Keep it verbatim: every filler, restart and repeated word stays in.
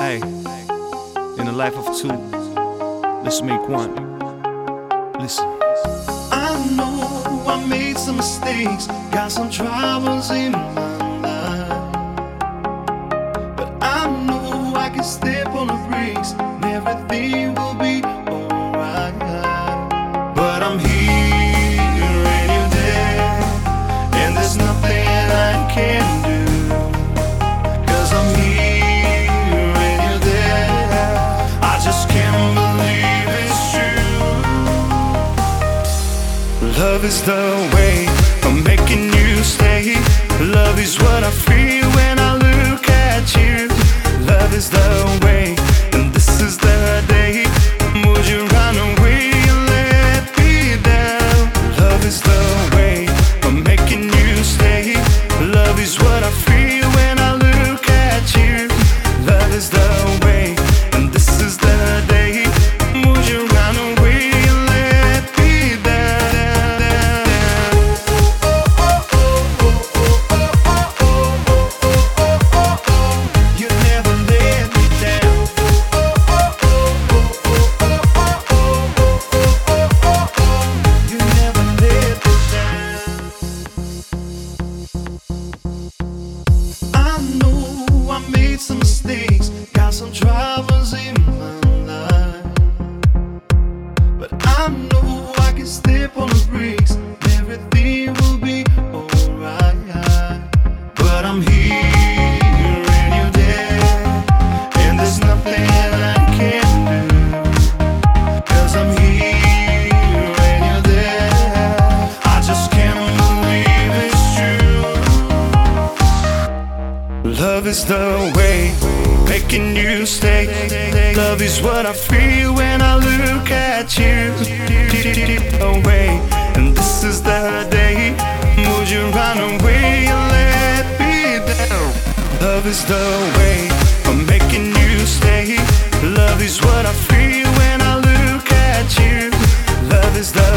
Hey, in the life of two, let's make one. Listen. I know I made some mistakes, got some troubles in my life, but I know I can step on the brakes and everything will be alright. But I'm here and you're there, and there's nothing I can do, 'cause I'm here and you're there. I just can't believe it's true. Love is the way I'm making you stay. Love is what I feel when I look at you. Love is the way, and this is the day. Would you run away and let me down? Love is the way I'm making you stay. Love is what I feel when I look at you. Love is the way, and this is the day. Would you run away and let me down? You never let me down. You never let me down. I know I made some mistakes, got some troubles in my life, but I know I can step on the brakes, everything will be alright. But I'm here and you're there, and there's nothing I can do, 'cause I'm here and you're there. I just can't believe it's true. Love is the way, making you stay. Love is what I feel when I look at you. Away, and this is the day. Would you run away and let me down? Love is the way I'm making you stay. Love is what I feel when I look at you. Love is the